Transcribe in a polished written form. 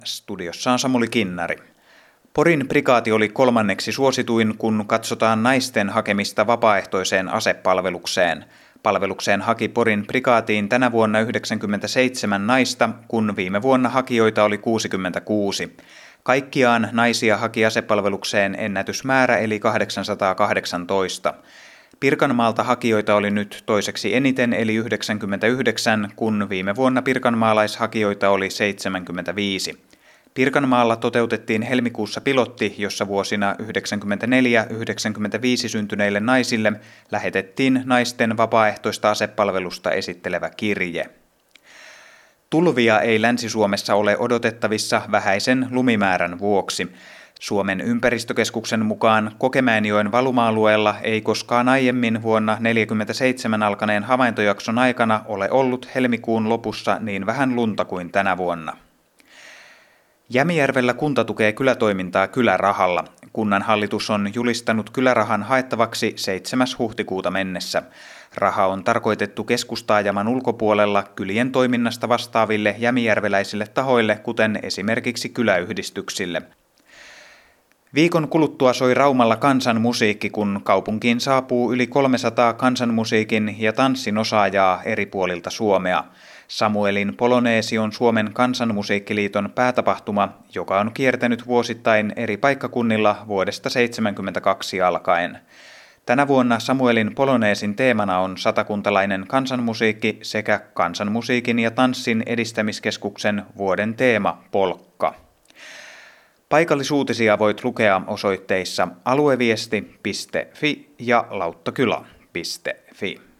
Studiossa on Samuli Kinnari. Porin prikaati oli kolmanneksi suosituin, kun katsotaan naisten hakemista vapaaehtoiseen asepalvelukseen. Palvelukseen haki Porin prikaatiin tänä vuonna 97 naista, kun viime vuonna hakijoita oli 66. Kaikkiaan naisia haki asepalvelukseen ennätysmäärä eli 818. Pirkanmaalta hakijoita oli nyt toiseksi eniten eli 99, kun viime vuonna pirkanmaalaishakijoita oli 75. Pirkanmaalla toteutettiin helmikuussa pilotti, jossa vuosina 94-95 syntyneille naisille lähetettiin naisten vapaaehtoista asepalvelusta esittelevä kirje. Tulvia ei Länsi-Suomessa ole odotettavissa vähäisen lumimäärän vuoksi. Suomen ympäristökeskuksen mukaan Kokemäenjoen valuma-alueella ei koskaan aiemmin vuonna 1947 alkaneen havaintojakson aikana ole ollut helmikuun lopussa niin vähän lunta kuin tänä vuonna. Jämijärvellä kunta tukee kylätoimintaa kylärahalla. Kunnanhallitus on julistanut kylärahan haettavaksi 7. huhtikuuta mennessä. Raha on tarkoitettu keskustaajaman ulkopuolella kylien toiminnasta vastaaville jämijärveläisille tahoille, kuten esimerkiksi kyläyhdistyksille. Viikon kuluttua soi Raumalla kansanmusiikki, kun kaupunkiin saapuu yli 300 kansanmusiikin ja tanssin osaajaa eri puolilta Suomea. Samuelin Poloneesi on Suomen kansanmusiikkiliiton päätapahtuma, joka on kiertänyt vuosittain eri paikkakunnilla vuodesta 1972 alkaen. Tänä vuonna Samuelin Poloneesin teemana on satakuntalainen kansanmusiikki sekä kansanmusiikin ja tanssin edistämiskeskuksen vuoden teema polkka. Paikallisuutisia voit lukea osoitteissa alueviesti.fi ja lauttokylä.fi.